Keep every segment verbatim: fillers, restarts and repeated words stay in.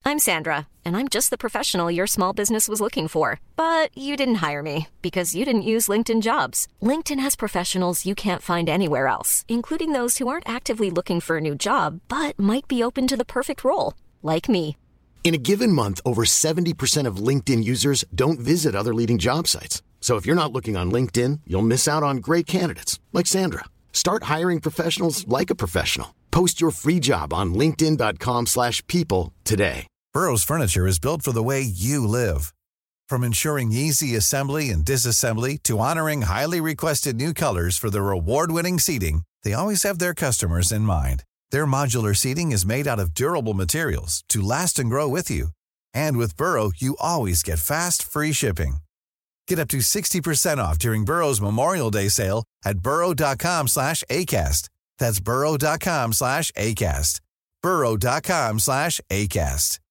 I'm Sandra, and I'm just the professional your small business was looking for. But you didn't hire me because you didn't use LinkedIn Jobs. LinkedIn has professionals you can't find anywhere else, including those who aren't actively looking for a new job, but might be open to the perfect role, like me. In a given month, over seventy percent of LinkedIn users don't visit other leading job sites. So if you're not looking on LinkedIn, you'll miss out on great candidates like Sandra. Start hiring professionals like a professional. Post your free job on linkedin dot com slash people today. Burrow's furniture is built for the way you live. From ensuring easy assembly and disassembly to honoring highly requested new colors for their award-winning seating, they always have their customers in mind. Their modular seating is made out of durable materials to last and grow with you. And with Burrow, you always get fast, free shipping. Get up to sixty percent off during Burrow's Memorial Day sale at burrow dot com slash ACAST. That's burrow dot com slash ACAST. burrow dot com slash ACAST.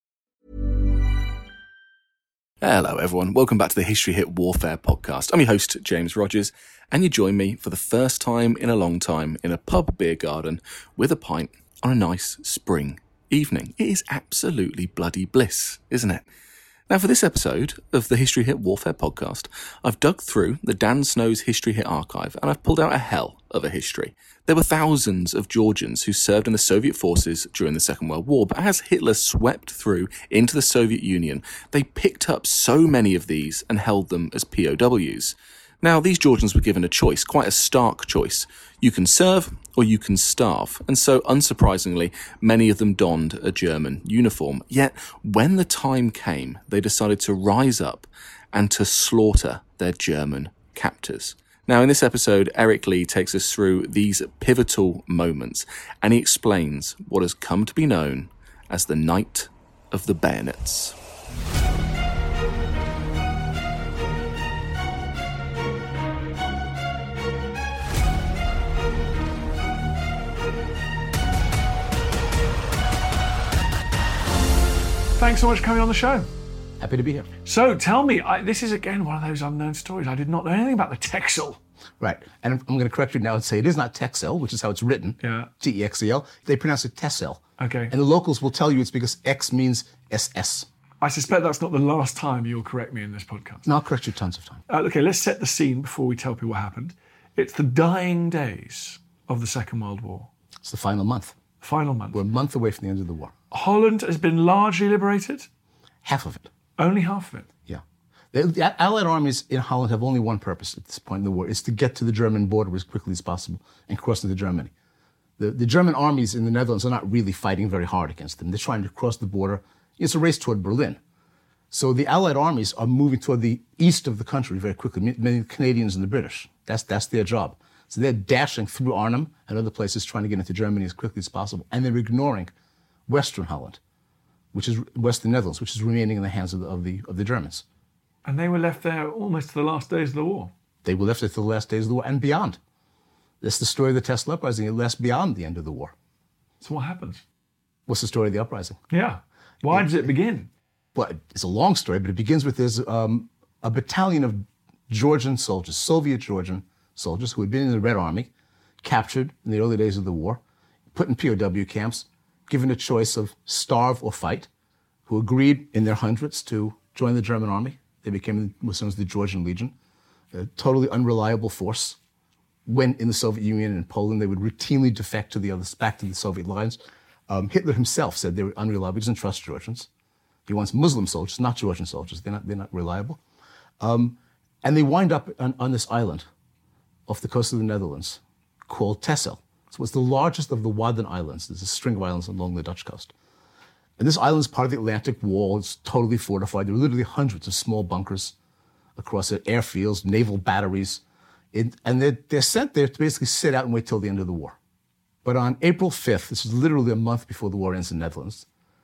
Hello everyone, welcome back to the History Hit Warfare podcast. I'm your host, James Rogers, and you join me for the first time in a long time in a pub beer garden with a pint on a nice spring evening. It is absolutely bloody bliss, isn't it? Now, for this episode of the History Hit Warfare podcast, I've dug through the Dan Snow's History Hit archive and I've pulled out a hell of a history. There were thousands of Georgians who served in the Soviet forces during the Second World War, but as Hitler swept through into the Soviet Union, they picked up so many of these and held them as P O Ws. Now, these Georgians were given a choice, quite a stark choice. You can serve or you can starve. And so, unsurprisingly, many of them donned a German uniform. Yet, when the time came, they decided to rise up and to slaughter their German captors. Now, in this episode, Eric Lee takes us through these pivotal moments, and he explains what has come to be known as the Night of the Bayonets. Thanks so much for coming on the show. Happy to be here. So tell me, I, this is again one of those unknown stories. I did not know anything about the Texel. Right, and I'm going to correct you now and say it is not Texel, which is how it's written, yeah. T E X E L. They pronounce it Texel. Okay. And the locals will tell you it's because X means S S. I suspect that's not the last time you'll correct me in this podcast. No, I'll correct you tons of times. Uh, okay, let's set the scene before we tell people what happened. It's the dying days of the Second World War. It's the final month. Final month. We're a month away from the end of the war. Holland has been largely liberated? Half of it. Only half of it? Yeah. The, the Allied armies in Holland have only one purpose at this point in the war. It's to get to the German border as quickly as possible and cross into Germany. The, the German armies in the Netherlands are not really fighting very hard against them. They're trying to cross the border. It's a race toward Berlin. So the Allied armies are moving toward the east of the country very quickly, many Canadians and the British. That's, that's their job. So they're dashing through Arnhem and other places trying to get into Germany as quickly as possible. And they're ignoring Western Holland, which is Western Netherlands, which is remaining in the hands of the, of the, of the Germans. And they were left there almost to the last days of the war. They were left there to the last days of the war and beyond. That's the story of the Texel Uprising. It lasts beyond the end of the war. So what happens? What's the story of the uprising? Yeah. Why it, does it begin? Well, it's a long story, but it begins with this, um, a battalion of Georgian soldiers, Soviet Georgian soldiers who had been in the Red Army, captured in the early days of the war, put in P O W camps, given a choice of starve or fight, who agreed in their hundreds to join the German army. They became what's known as the Georgian Legion, a totally unreliable force. When in the Soviet Union and Poland, they would routinely defect to the others, back to the Soviet lines. Um, Hitler himself said they were unreliable. He doesn't trust Georgians. He wants Muslim soldiers, not Georgian soldiers. They're not, they're not reliable. Um, and they wind up on, on this island off the coast of the Netherlands called Texel. So it's the largest of the Wadden Islands. There's a string of islands along the Dutch coast. And this island is part of the Atlantic Wall. It's totally fortified. There are literally hundreds of small bunkers across it, airfields, naval batteries. It, and they're, they're sent there to basically sit out and wait till the end of the war. But on April fifth, this is literally a month before the war ends in the Netherlands,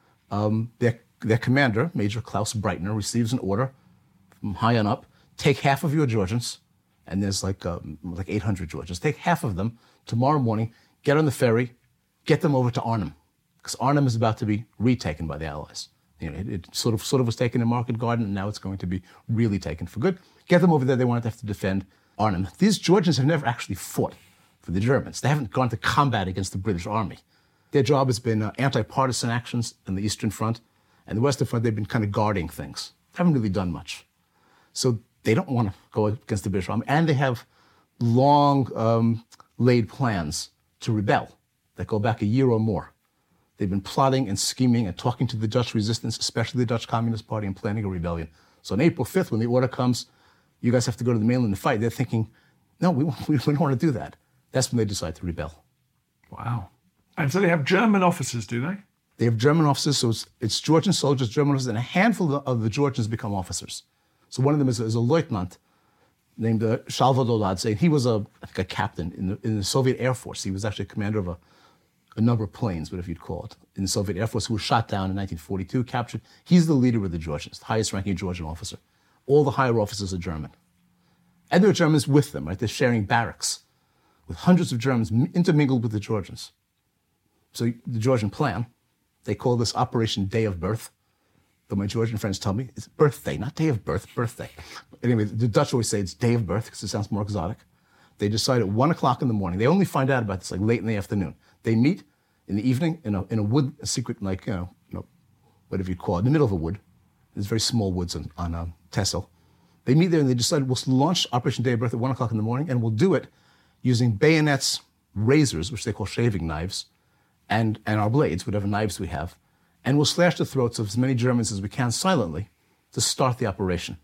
um, their, their commander, Major Klaus Breitner, receives an order from high on up, take half of your Georgians, and there's like, um, like eight hundred Georgians, take half of them tomorrow morning, get on the ferry, get them over to Arnhem, because Arnhem is about to be retaken by the Allies. You know, it, it sort of sort of was taken in Market Garden, and now it's going to be really taken for good. Get them over there. They won't have to defend Arnhem. These Georgians have never actually fought for the Germans. They haven't gone to combat against the British army. Their job has been uh, anti-partisan actions in the Eastern Front And the Western Front, they've been kind of guarding things. Haven't really done much. So they don't want to go against the British Army. And they have long um, laid plans to rebel that go back a year or more. They've been plotting and scheming and talking to the Dutch resistance, especially the Dutch Communist Party, and planning a rebellion. So on April fifth, when the order comes, you guys have to go to the mainland and fight, they're thinking, no, we, we don't want to do that. That's when they decide to rebel. Wow. And so they have German officers, do they? They have German officers, so it's, it's Georgian soldiers, German officers, and a handful of the Georgians become officers. So one of them is, is a lieutenant named uh, Shalva Doladze, and he was a, I think a captain in the, in the Soviet Air Force. He was actually a commander of a, a number of planes, whatever you'd call it, in the Soviet Air Force, who was shot down in nineteen forty-two, captured. He's the leader of the Georgians, the highest-ranking Georgian officer. All the higher officers are German. And there are Germans with them, right? They're sharing barracks with hundreds of Germans intermingled with the Georgians. So the Georgian plan, they call this Operation Day of Birth. Though my Georgian friends tell me it's birthday, not day of birth, birthday. Anyway, the Dutch always say it's day of birth because it sounds more exotic. They decide at one o'clock in the morning. They only find out about this like late in the afternoon. They meet in the evening in a in a wood, a secret, like, you know, you know, whatever you call it, in the middle of a wood. There's very small woods on, on um, Texel. They meet there and they decide we'll launch Operation Day of Birth at one o'clock in the morning, and we'll do it using bayonets, razors, which they call shaving knives, and, and our blades, whatever knives we have. And we'll slash the throats of as many Germans as we can silently to start the operation.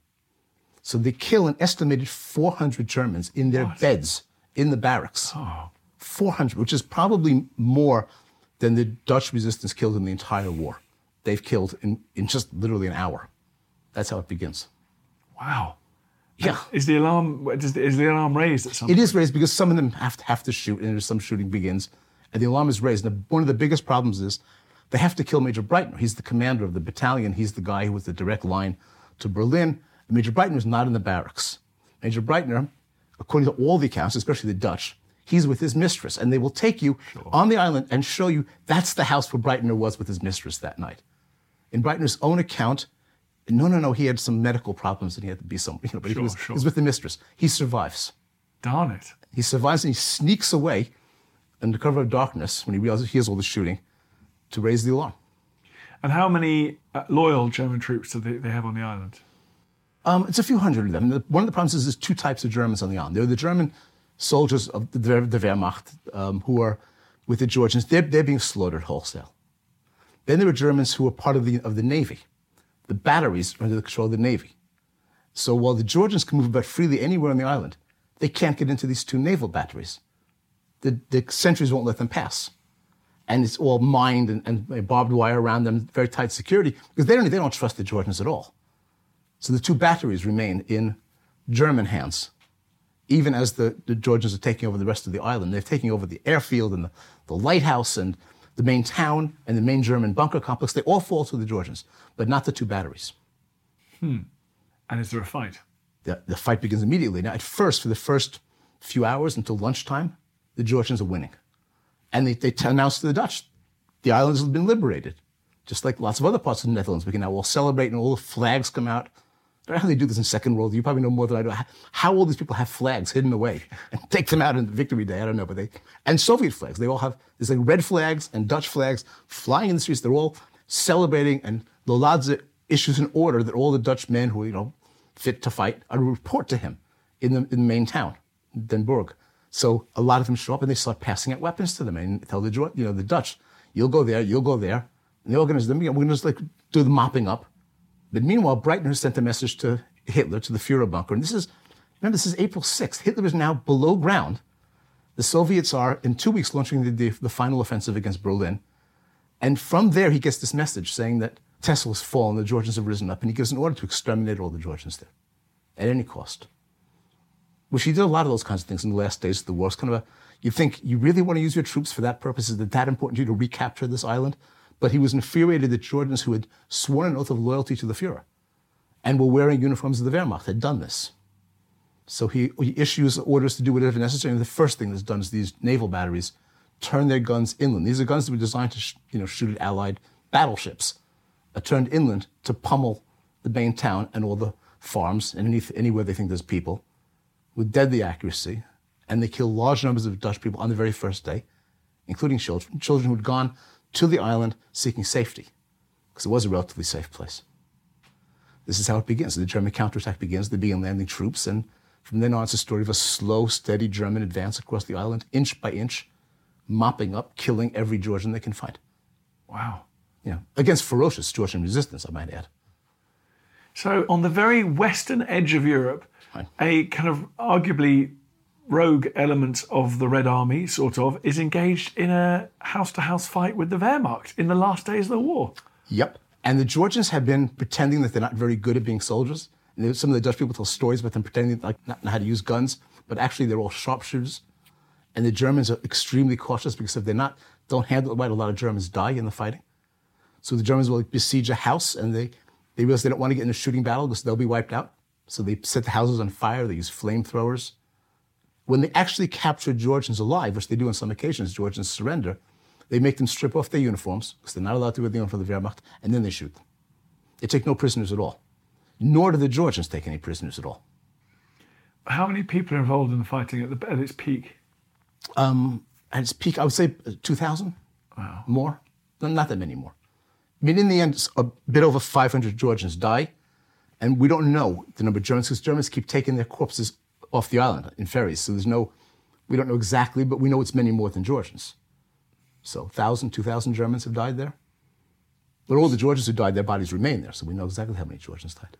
So they kill an estimated four hundred Germans in their what? beds in the barracks. Oh. four hundred, which is probably more than the Dutch resistance killed in the entire war. They've killed in, in just literally an hour. That's how it begins. Wow. Yeah. Is the alarm is the, is the alarm raised at some It point? is raised because some of them have to, have to shoot, and some shooting begins, and the alarm is raised. And one of the biggest problems is they have to kill Major Breitner. He's the commander of the battalion. He's the guy who was the direct line to Berlin. And Major Breitner is not in the barracks. Major Breitner, according to all the accounts, especially the Dutch, he's with his mistress. And they will take you sure. on the island and show you that's the house where Breitner was with his mistress that night. In Breitner's own account, no, no, no, he had some medical problems and he had to be some, you know, but sure, he, was, sure. he was with the mistress. He survives. Darn it. He survives and he sneaks away under cover of darkness when he realizes he hears all the shooting to raise the alarm. And how many uh, loyal German troops do they, they have on the island? Um, it's a few hundred of them. The, one of the problems is there's two types of Germans on the island. There are the German soldiers of the, the Wehrmacht um, who are with the Georgians. They're, they're being slaughtered wholesale. Then there are Germans who are part of the, of the Navy. The batteries are under the control of the Navy. So while the Georgians can move about freely anywhere on the island, they can't get into these two naval batteries. The, the sentries won't let them pass. And it's all mined and, and barbed wire around them, very tight security, because they don't, they don't trust the Georgians at all. So the two batteries remain in German hands, even as the, the Georgians are taking over the rest of the island. They're taking over the airfield and the, the lighthouse and the main town and the main German bunker complex. They all fall to the Georgians, but not the two batteries. Hmm. And is there a fight? The, the fight begins immediately. Now, at first, for the first few hours until lunchtime, the Georgians are winning. And they, they announce to the Dutch, the islands have been liberated. Just like lots of other parts of the Netherlands, we can now all celebrate and all the flags come out. I don't know how they do this in Second World. You probably know more than I do. How all these people have flags hidden away and take them out on Victory Day. I don't know, but they, and Soviet flags. They all have, there's like red flags and Dutch flags flying in the streets. They're all celebrating, and Loladze issues an order that all the Dutch men who are, you know, fit to fight are to report to him in the, in the main town, Den Bourg. So a lot of them show up and they start passing out weapons to them and tell the, you know, the Dutch, you'll go there, you'll go there. And they organize them, we're going to just like do the mopping up. But meanwhile, Breitner sent a message to Hitler, to the Führer bunker. And this is, remember, this is April sixth. Hitler is now below ground. The Soviets are, in two weeks, launching the, the, the final offensive against Berlin. And from there, he gets this message saying that Texel has fallen, the Georgians have risen up, and he gives an order to exterminate all the Georgians there, at any cost. Which he did a lot of those kinds of things in the last days of the war. It's kind of a, you think, you really want to use your troops for that purpose? Is it that important to you to recapture this island? But he was infuriated that Georgians who had sworn an oath of loyalty to the Führer and were wearing uniforms of the Wehrmacht had done this. So he, he issues orders to do whatever necessary. And the first thing that's done is these naval batteries turn their guns inland. These are guns that were designed to sh- you know, shoot at Allied battleships, uh, turned inland to pummel the main town and all the farms and any, anywhere they think there's people with deadly accuracy. And they kill large numbers of Dutch people on the very first day, including children, children who had gone to the island seeking safety. because it was a relatively safe place. This is how it begins. The German counterattack begins. They begin landing troops, and from then on, it's a story of a slow, steady German advance across the island, inch by inch, mopping up, killing every Georgian they can find. Wow. Yeah, against ferocious Georgian resistance, I might add. So on the very western edge of Europe, right, a kind of arguably rogue element of the Red Army, sort of, is engaged in a house-to-house fight with the Wehrmacht in the last days of the war. Yep. And the Georgians have been pretending that they're not very good at being soldiers. And some of the Dutch people tell stories about them pretending like not know how to use guns, but actually they're all sharpshooters. And the Germans are extremely cautious because if they're not, don't handle it right, a lot of Germans die in the fighting. So the Germans will besiege a house, and they, they realize they don't want to get in a shooting battle because they'll be wiped out. So they set the houses on fire, they use flamethrowers. When they actually capture Georgians alive, which they do on some occasions, Georgians surrender, they make them strip off their uniforms, because they're not allowed to wear the uniform of the Wehrmacht, and then they shoot them. They take no prisoners at all. Nor do the Georgians take any prisoners at all. How many people are involved in the fighting at, the, at its peak? Um, at its peak, I would say two thousand. Wow. More? No, not that many more. I mean, in the end, a bit over five hundred Georgians die, and we don't know the number of Germans, because Germans keep taking their corpses off the island in ferries. So there's no, we don't know exactly, but we know it's many more than Georgians. So one thousand, two thousand Germans have died there. But all the Georgians who died, their bodies remain there, so we know exactly how many Georgians died.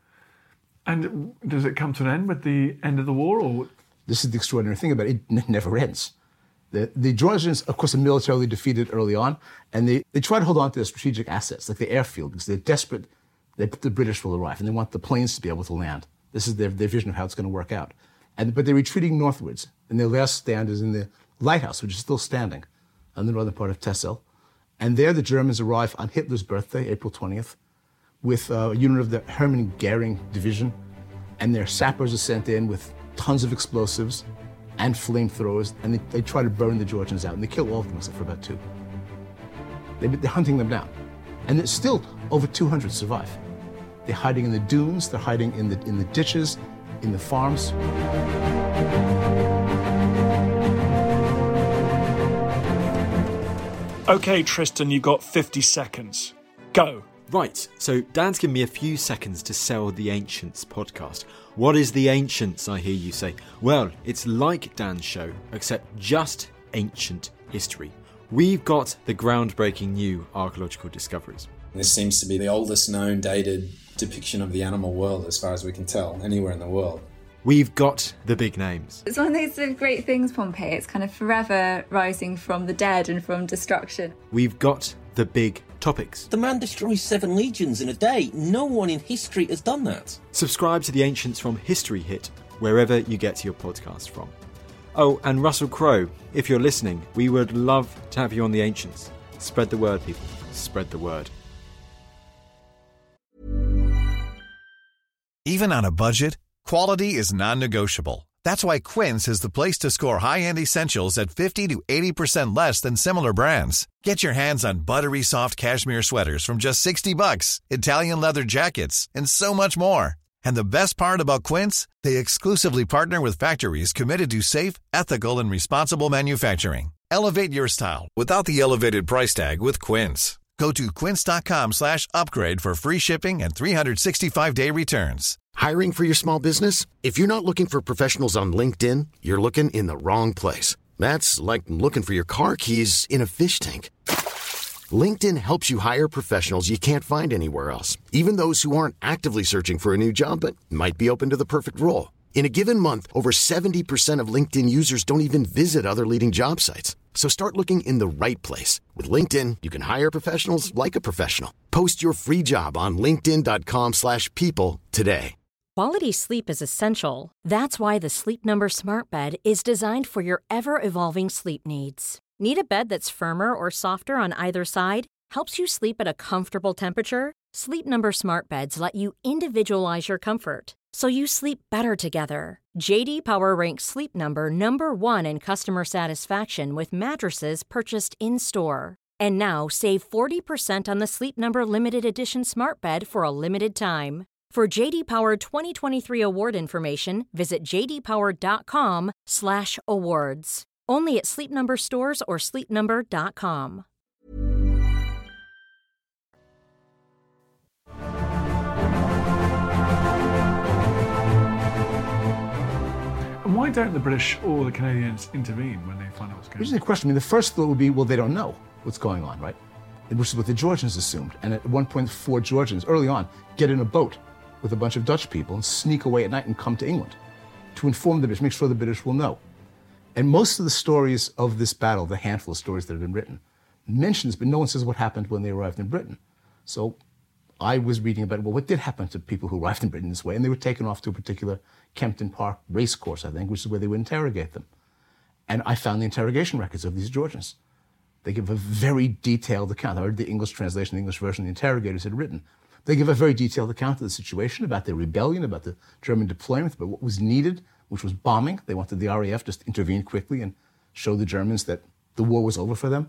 And does it come to an end with the end of the war? Or this is the extraordinary thing about it, it never ends. The, the Georgians, of course, are militarily defeated early on, and they, they try to hold on to their strategic assets, like the airfield, because they're desperate that the British will arrive, and they want the planes to be able to land. This is their, their vision of how it's going to work out. And, but they're retreating northwards, and their last stand is in the lighthouse, which is still standing on the northern part of Texel. And there the Germans arrive on Hitler's birthday, April twentieth, with a unit of the Hermann Goering Division, and their sappers are sent in with tons of explosives and flamethrowers, and they, they try to burn the Georgians out, and they kill all of them except for about two. They, they're hunting them down. And there's still over two hundred survive. They're hiding in the dunes, they're hiding in the, in the ditches, in the farms. Okay, Tristan, you've got fifty seconds. Go. Right, so Dan's given me a few seconds to sell the Ancients podcast. What is the Ancients, I hear you say? Well, it's like Dan's show, except just ancient history. We've got the groundbreaking new archaeological discoveries. This seems to be the oldest known dated depiction of the animal world, as far as we can tell, anywhere in the world. We've got the big names. It's one of those sort of great things, Pompeii. It's kind of forever rising from the dead and from destruction. We've got the big topics. The man destroys seven legions in a day. No one in history has done that. Subscribe to the Ancients from History Hit, wherever you get your podcast from. Oh, and Russell Crowe, if you're listening, we would love to have you on the Ancients. Spread the word, people. Spread the word. Even on a budget, quality is non-negotiable. That's why Quince is the place to score high-end essentials at fifty to eighty percent less than similar brands. Get your hands on buttery soft cashmere sweaters from just sixty bucks, Italian leather jackets, and so much more. And the best part about Quince, they exclusively partner with factories committed to safe, ethical, and responsible manufacturing. Elevate your style without the elevated price tag with Quince. Go to quince.com slash upgrade for free shipping and three sixty-five day returns. Hiring for your small business? If you're not looking for professionals on LinkedIn, you're looking in the wrong place. That's like looking for your car keys in a fish tank. LinkedIn helps you hire professionals you can't find anywhere else, even those who aren't actively searching for a new job but might be open to the perfect role. In a given month, over seventy percent of LinkedIn users don't even visit other leading job sites. So start looking in the right place. With LinkedIn, you can hire professionals like a professional. Post your free job on linkedin.com slash people today. Quality sleep is essential. That's why the Sleep Number Smart Bed is designed for your ever-evolving sleep needs. Need a bed that's firmer or softer on either side? Helps you sleep at a comfortable temperature? Sleep Number Smart Beds let you individualize your comfort, so you sleep better together. J D Power ranks Sleep Number number one in customer satisfaction with mattresses purchased in-store. And now save forty percent on the Sleep Number Limited Edition Smart Bed for a limited time. For J D Power twenty twenty-three award information, visit jdpower.com slash awards. Only at Sleep Number stores or sleep number dot com. why don't the British or the Canadians intervene when they find out what's going on? Here's the question. I mean, the first thought would be, well, they don't know what's going on, right? Which is what the Georgians assumed. And at one point, four Georgians, early on, get in a boat with a bunch of Dutch people and sneak away at night and come to England to inform the British, make sure the British will know. And most of the stories of this battle, the handful of stories that have been written, mentions, but no one says what happened when they arrived in Britain. So I was reading about, well, what did happen to people who arrived in Britain this way? And they were taken off to a particular Kempton Park race course, I think, which is where they would interrogate them. And I found the interrogation records of these Georgians. They give a very detailed account. I heard the English translation, the English version the interrogators had written. They give a very detailed account of the situation, about their rebellion, about the German deployment, about what was needed, which was bombing. They wanted the R A F just to intervene quickly and show the Germans that the war was over for them.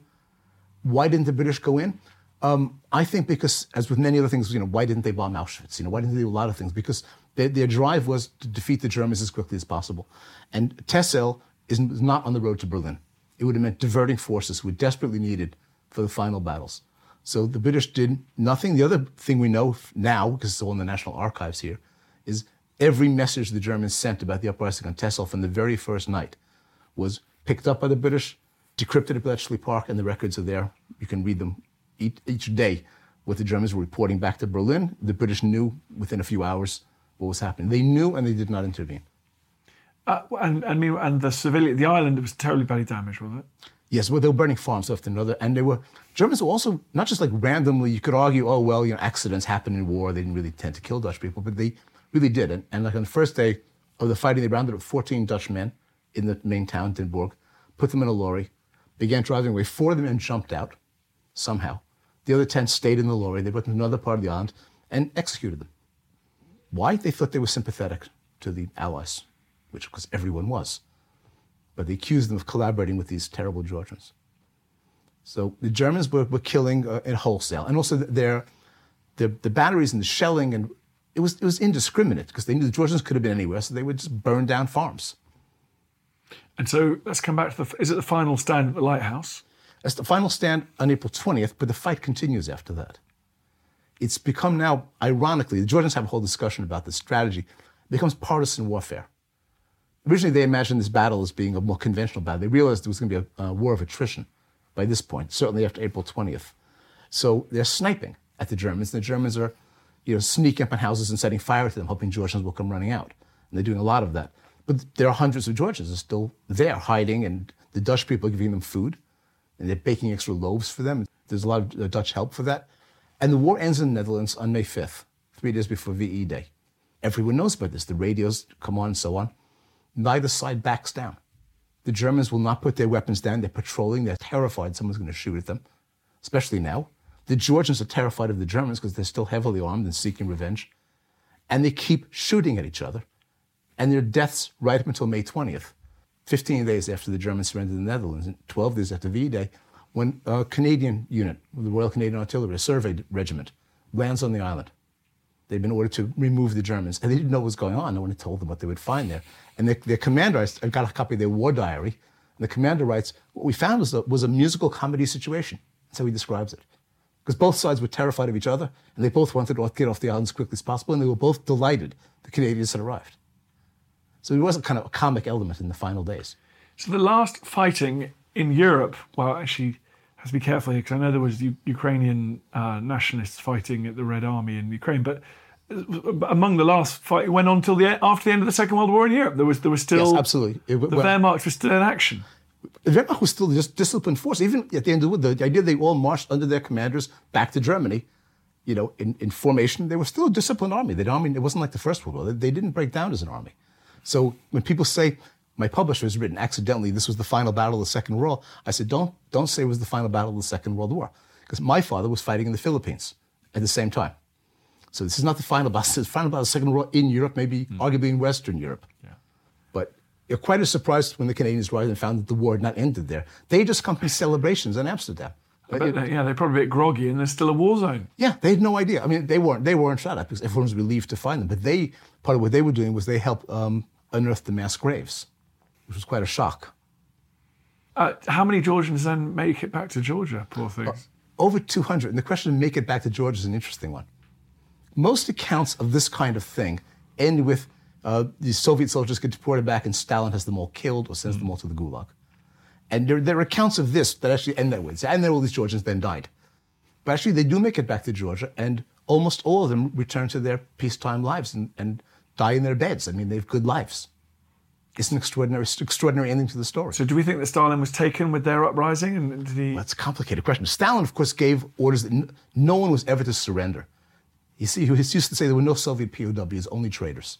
Why didn't the British go in? Um, I think because, as with many other things, you know, why didn't they bomb Auschwitz? You know, why didn't they do a lot of things? Because their, their drive was to defeat the Germans as quickly as possible. And Texel is not on the road to Berlin. It would have meant diverting forces who were desperately needed for the final battles. So the British did nothing. The other thing we know now, because it's all in the National Archives here, is every message the Germans sent about the uprising on Texel from the very first night was picked up by the British, decrypted at Bletchley Park, and the records are there. You can read them each, each day, what the Germans were reporting back to Berlin. The British knew within a few hours what was happening. They knew, and they did not intervene. Uh, and, and, and the civilian, the island was terribly badly damaged, wasn't it? Yes, well, they were burning farms after another, and they were, Germans were also, not just like randomly, you could argue, oh, well, you know, accidents happen in war, they didn't really tend to kill Dutch people, but they really did. And, and like on the first day of the fighting, they rounded up fourteen Dutch men in the main town, Den Bourg, put them in a lorry, began driving away. Four of the men jumped out, somehow. The other ten stayed in the lorry, they put them to another part of the island, and executed them. Why? They thought they were sympathetic to the Allies, which, of course, everyone was. But they accused them of collaborating with these terrible Georgians. So the Germans were, were killing uh, in wholesale. And also their, their, the batteries and the shelling, and it was, it was indiscriminate because they knew the Georgians could have been anywhere, so they would just burn down farms. And so let's come back to the, is it the final stand at the lighthouse? That's the final stand on April twentieth, but the fight continues after that. It's become now, ironically, the Georgians have a whole discussion about the strategy. It becomes partisan warfare. Originally, they imagined this battle as being a more conventional battle. They realized there was going to be a, a war of attrition by this point, certainly after April twentieth. So they're sniping at the Germans. And the Germans are, you know, sneaking up on houses and setting fire to them, hoping Georgians will come running out. And they're doing a lot of that. But there are hundreds of Georgians who are still there, hiding, and the Dutch people are giving them food, and they're baking extra loaves for them. There's a lot of uh, Dutch help for that. And the war ends in the Netherlands on May fifth, three days before V E Day. Everyone knows about this. The radios come on and so on. Neither side backs down. The Germans will not put their weapons down. They're patrolling. They're terrified someone's going to shoot at them, especially now. The Georgians are terrified of the Germans because they're still heavily armed and seeking revenge. And they keep shooting at each other. And there are deaths right up until May twentieth, fifteen days after the Germans surrendered the Netherlands, and twelve days after V Day, when a Canadian unit, the Royal Canadian Artillery, a survey regiment, lands on the island. They'd been ordered to remove the Germans, and they didn't know what was going on. No one had told them what they would find there. And their, their commander, I got a copy of their war diary, and the commander writes, what we found was a, was a musical comedy situation. That's how he describes it. Because both sides were terrified of each other, and they both wanted to get off the island as quickly as possible, and they were both delighted the Canadians had arrived. So there was a kind of a comic element in the final days. So the last fighting in Europe, well, actually, have to be careful here, because I know there was U- Ukrainian uh, nationalists fighting at the Red Army in Ukraine, but among the last fight, it went on till the after the end of the Second World War in Europe. There was there was still yes, absolutely. It, the well, Wehrmacht was still in action. The Wehrmacht was still just disciplined force. Even at the end of the war, the idea they all marched under their commanders back to Germany, you know, in, in formation. They were still a disciplined army. The army, it wasn't like the First World War. They, they didn't break down as an army. So when people say, my publisher has written accidentally, this was the final battle of the Second World War, I said, don't don't say it was the final battle of the Second World War, because my father was fighting in the Philippines at the same time. So this is not the final battle. It's the final battle of the Second World War in Europe, maybe mm. arguably in Western Europe. Yeah. But you're quite as surprised when the Canadians arrived and found that the war had not ended there. They just come from celebrations in Amsterdam. But, uh, yeah, they're probably a bit groggy, and there's still a war zone. Yeah, they had no idea. I mean, they weren't they weren't shot at because everyone was relieved to find them. But they part of what they were doing was they helped um, unearth the mass graves, which was quite a shock. Uh, how many Georgians then make it back to Georgia? Poor things. Uh, over two hundred. And the question of make it back to Georgia is an interesting one. Most accounts of this kind of thing end with Uh, the Soviet soldiers get deported back, and Stalin has them all killed or sends mm. them all to the Gulag. And there, there are accounts of this that actually end that way. And then all these Georgians then died. But actually, they do make it back to Georgia, and almost all of them return to their peacetime lives and, and die in their beds. I mean, they have good lives. It's an extraordinary, extraordinary ending to the story. So do we think that Stalin was taken with their uprising? And did he... Well, that's a complicated question. Stalin, of course, gave orders that n- no one was ever to surrender. You see, he used to say there were no Soviet P O Ws, only traitors.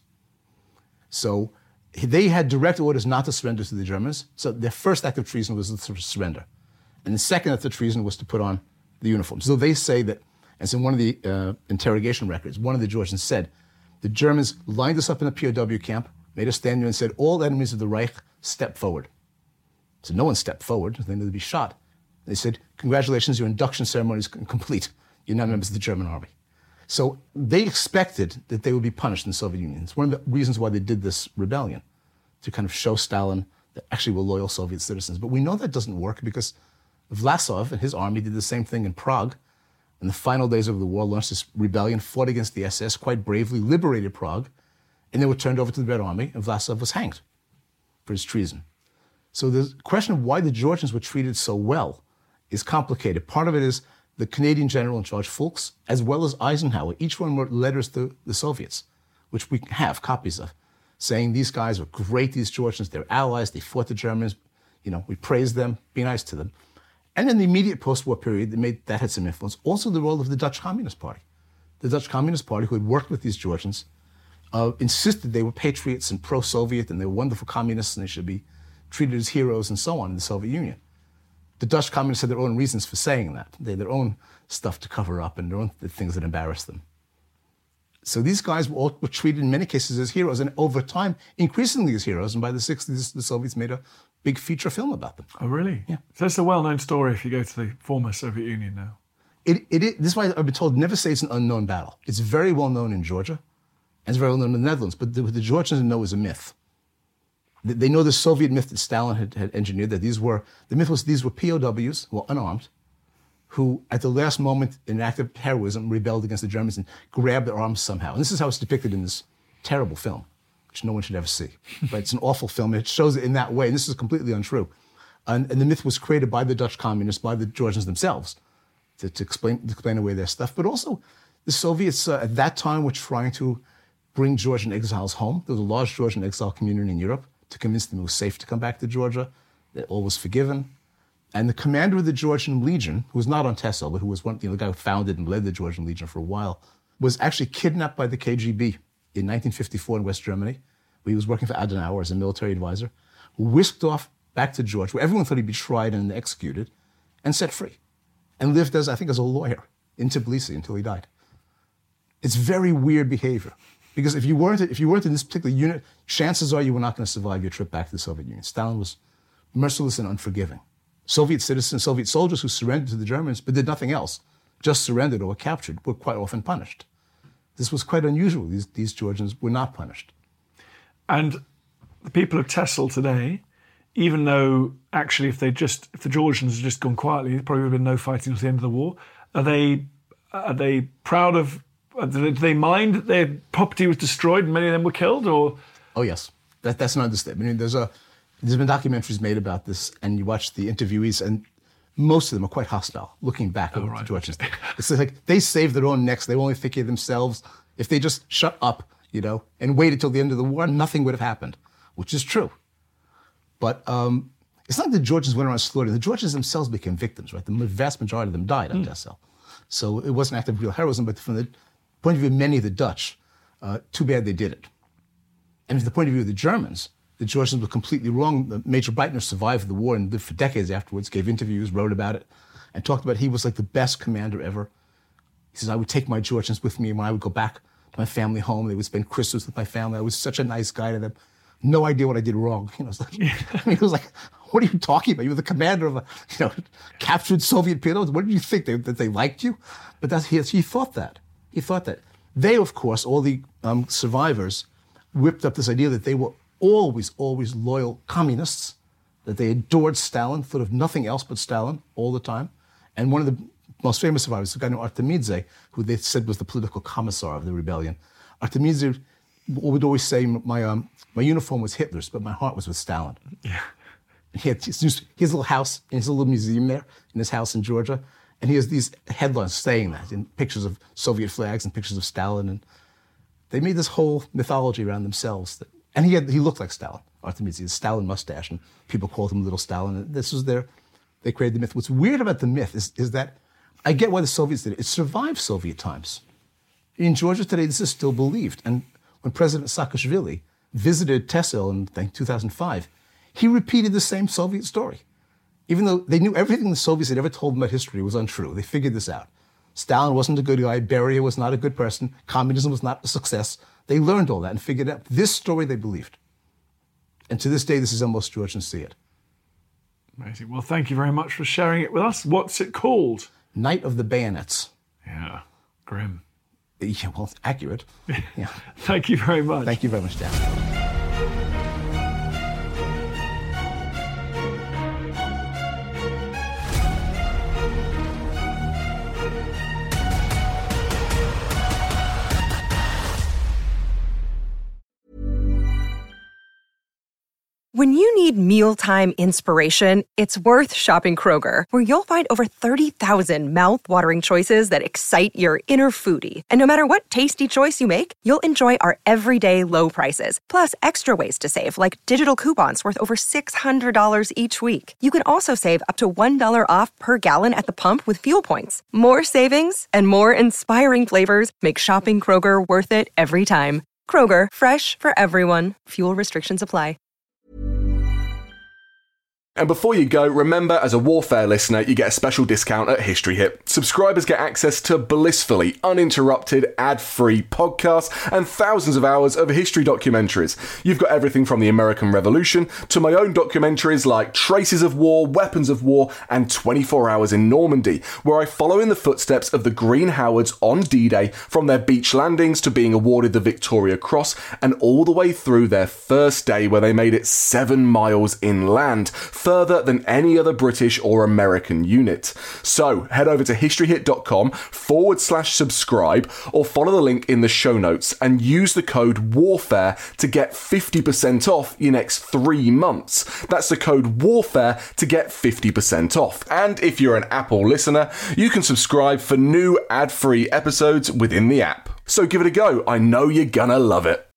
So they had direct orders not to surrender to the Germans. So their first act of treason was to surrender. And the second act of treason was to put on the uniform. So they say that, as in one of the uh, interrogation records, one of the Georgians said, the Germans lined us up in a P O W camp, made us stand there and said, all enemies of the Reich, step forward. So no one stepped forward, they knew they'd be shot. They said, congratulations, your induction ceremony is complete. You're now members of the German army. So they expected that they would be punished in the Soviet Union. It's one of the reasons why they did this rebellion, to kind of show Stalin that actually were loyal Soviet citizens. But we know that doesn't work because Vlasov and his army did the same thing in Prague. In the final days of the war, launched this rebellion, fought against the S S quite bravely, liberated Prague, and they were turned over to the Red Army, and Vlasov was hanged for his treason. So the question of why the Georgians were treated so well is complicated. Part of it is the Canadian general in charge, Fulks, as well as Eisenhower. Each one wrote letters to the Soviets, which we have copies of, saying these guys were great, these Georgians, they're allies, they fought the Germans, you know, we praise them, be nice to them. And in the immediate post-war period, they made, that had some influence. Also the role of the Dutch Communist Party. The Dutch Communist Party, who had worked with these Georgians, uh, insisted they were patriots and pro-Soviet and they were wonderful communists and they should be treated as heroes and so on in the Soviet Union. The Dutch communists had their own reasons for saying that. They had their own stuff to cover up and their own the things that embarrassed them. So these guys were, all, were treated in many cases as heroes, and over time, increasingly as heroes. And by the sixties, the Soviets made a big feature film about them. Oh, really? Yeah. So it's a well-known story if you go to the former Soviet Union now. It, it, it, this is why I've been told, never say it's an unknown battle. It's very well known in Georgia, and it's very well known in the Netherlands, but the, what the Georgians know is a myth. They, they know the Soviet myth that Stalin had, had engineered, that these were, the myth was these were P O Ws, who were unarmed, who at the last moment in an act of heroism rebelled against the Germans and grabbed their arms somehow. And this is how it's depicted in this terrible film, which no one should ever see. But it's an awful film. It shows it in that way, and this is completely untrue. And, and the myth was created by the Dutch communists, by the Georgians themselves, to, to, explain, to explain away their stuff. But also, the Soviets uh, at that time were trying to bring Georgian exiles home. There was a large Georgian exile community in Europe to convince them it was safe to come back to Georgia, that all was forgiven. And the commander of the Georgian Legion, who was not on Tesso, but who was one, you know, the guy who founded and led the Georgian Legion for a while, was actually kidnapped by the K G B in nineteen fifty-four in West Germany, where he was working for Adenauer as a military advisor, whisked off back to Georgia, where everyone thought he'd be tried and executed, and set free, and lived as, I think, as a lawyer in Tbilisi until he died. It's very weird behavior, because if you weren't, if you weren't in this particular unit, chances are you were not going to survive your trip back to the Soviet Union. Stalin was merciless and unforgiving. Soviet citizens, Soviet soldiers who surrendered to the Germans but did nothing else, just surrendered or were captured, were quite often punished. This was quite unusual. These, these Georgians were not punished. And the people of Tessel today, even though actually if they just if the Georgians had just gone quietly, there probably would have been no fighting until the end of the war. Are they are they proud of? Do they mind that their property was destroyed and many of them were killed? Or oh yes, that, that's an understatement. I mean, there's a there's been documentaries made about this, and you watch the interviewees, and most of them are quite hostile, looking back at oh, what right. the Georgians did. It's like they saved their own necks. They only think of themselves. If they just shut up, you know, and waited till the end of the war, nothing would have happened, which is true. But um, it's not like the Georgians went around slaughtering. The Georgians themselves became victims, right? The vast majority of them died on Tessel. So it wasn't an act of real heroism, but from the point of view of many of the Dutch, uh, too bad they did it. And from the point of view of the Germans, the Georgians were completely wrong. Major Breitner survived the war and lived for decades afterwards, gave interviews, wrote about it, and talked about he was like the best commander ever. He says, I would take my Georgians with me when I would go back to my family home. They would spend Christmas with my family. I was such a nice guy to them. No idea what I did wrong. You know, it's like, I mean, it was like, what are you talking about? You were the commander of a, you know, captured Soviet payloads. What did you think? They, that they liked you? But that's, he, he thought that. He thought that. They, of course, all the um, survivors, whipped up this idea that they were always, always loyal communists, that they adored Stalin, thought of nothing else but Stalin all the time. And one of the most famous survivors, a guy named Artemidze, who they said was the political commissar of the rebellion. Artemidze would always say my um, my uniform was Hitler's, but my heart was with Stalin. Yeah. He had his, his little house, in his little museum there, in his house in Georgia, and he has these headlines saying that, in pictures of Soviet flags and pictures of Stalin, and they made this whole mythology around themselves. That, and he had he looked like Stalin. Artemisia, he had a Stalin mustache, and people called him Little Stalin. And this was their, they created the myth. What's weird about the myth is, is that I get why the Soviets did it. It survived Soviet times. In Georgia today, this is still believed. And when President Saakashvili visited Tessel in I think, two thousand five, he repeated the same Soviet story. Even though they knew everything the Soviets had ever told them about history was untrue, they figured this out. Stalin wasn't a good guy, Beria was not a good person, communism was not a success. They learned all that and figured out this story they believed. And to this day, this is how most Georgians see it. Amazing. Well, thank you very much for sharing it with us. What's it called? Night of the Bayonets. Yeah, grim. Yeah, well, accurate. Yeah. Thank you very much. Thank you very much, Dan. When you need mealtime inspiration, it's worth shopping Kroger, where you'll find over thirty thousand mouth-watering choices that excite your inner foodie. And no matter what tasty choice you make, you'll enjoy our everyday low prices, plus extra ways to save, like digital coupons worth over six hundred dollars each week. You can also save up to one dollar off per gallon at the pump with fuel points. More savings and more inspiring flavors make shopping Kroger worth it every time. Kroger, fresh for everyone. Fuel restrictions apply. And before you go, remember, as a Warfare listener, you get a special discount at History Hit. Subscribers get access to blissfully uninterrupted, ad-free podcasts and thousands of hours of history documentaries. You've got everything from the American Revolution to my own documentaries like Traces of War, Weapons of War, and twenty-four hours in Normandy, where I follow in the footsteps of the Green Howards on D-Day, from their beach landings to being awarded the Victoria Cross, and all the way through their first day where they made it seven miles inland, further than any other British or American unit. So head over to historyhit.com forward slash subscribe or follow the link in the show notes and use the code WARFARE to get fifty percent off your next three months. That's the code WARFARE to get fifty percent off. And if you're an Apple listener, you can subscribe for new ad-free episodes within the app. So give it a go. I know you're gonna love it.